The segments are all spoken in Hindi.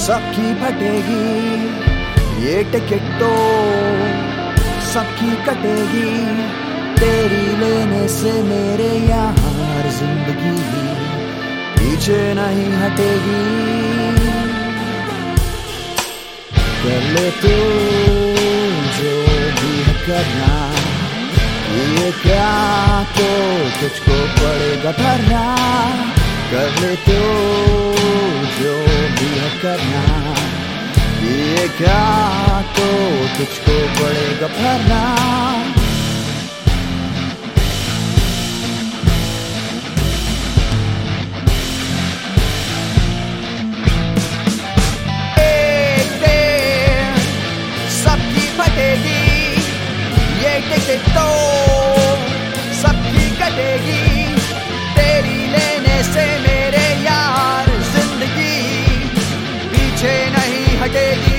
सबकी फटेगी ये टिकट तो सबकी कटेगी, तेरी लेने से मेरे यार जिंदगी पीछे नहीं हटेगी। कर ले तू जो भी है करना, ये क्या तो तुझको पड़ेगा भरना। कर ले तू जो भी है करना, ये क्या तो तुझको पड़ेगा भरना। एक दिन सबकी फटेगी ये टिकट तो सबकी कटेगी, तेरी लेने से मेरे यार जिंदगी पीछे नहीं हटेगी।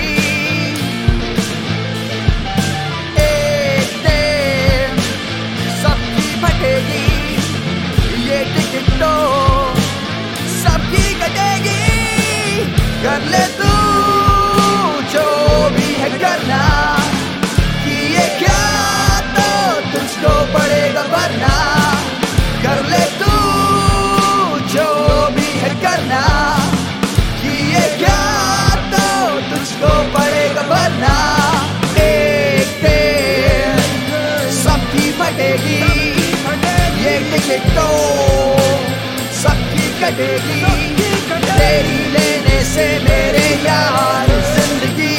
एक दिन सबकी फटेगी ये टिकट तो सबकी कटेगी। कर ले तू जो भी है करना, कि ये क्या तो तुझको पड़ेगा भरना। कर ले तू जो भी है करना, कि ये क्या तो तुझको पड़ेगा भरना। एक दिन सबकी फटेगी ये टिकट तो सबकी कटेगी, तेरी लेने से मेरे यार जिंदगी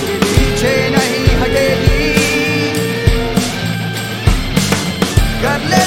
पीछे नहीं हटेगी। कर ले